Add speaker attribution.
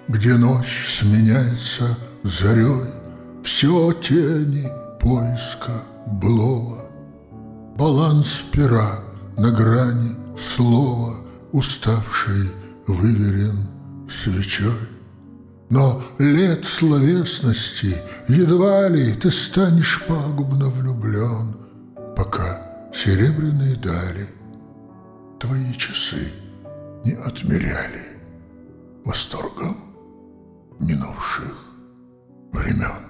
Speaker 1: где ночь сменяется зарей, все тени поиска былого. Баланс пера на грани слова, уставший выверен свечой. Но лет словесности едва ли ты станешь пагубно влюблен, пока серебряные дали твои часы не отмеряли восторгом минувших времен.